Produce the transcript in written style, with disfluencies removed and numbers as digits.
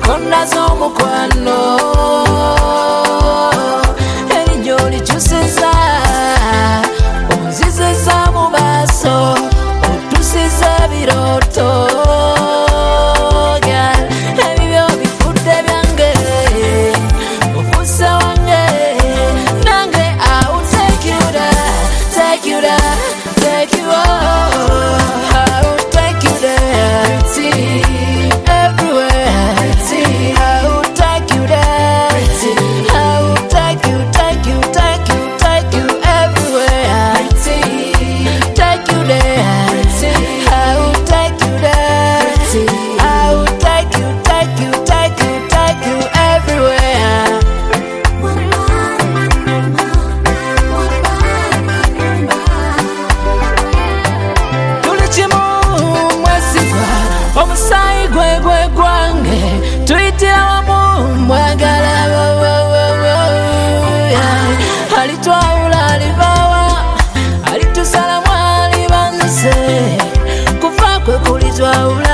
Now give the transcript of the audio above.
enkonda z'omukwano erinnya olikyusiza onziziza mu maaso otusiza birooto ebibyo bifudde byange ofuuse wange nange I will take you there, take you there, take you I will take you there, everywhere. I will take you there, I will take you, take you, take you, take you everywhere. Take you there, I will take you there, I will take you, take you, take you, take you everywhere. Tuli kimu mwesiga omusaayi gwe gwange tuyitira wamu mwagala alitwawula alivawa alitusalamu alibanze kufa kwe kulitwawula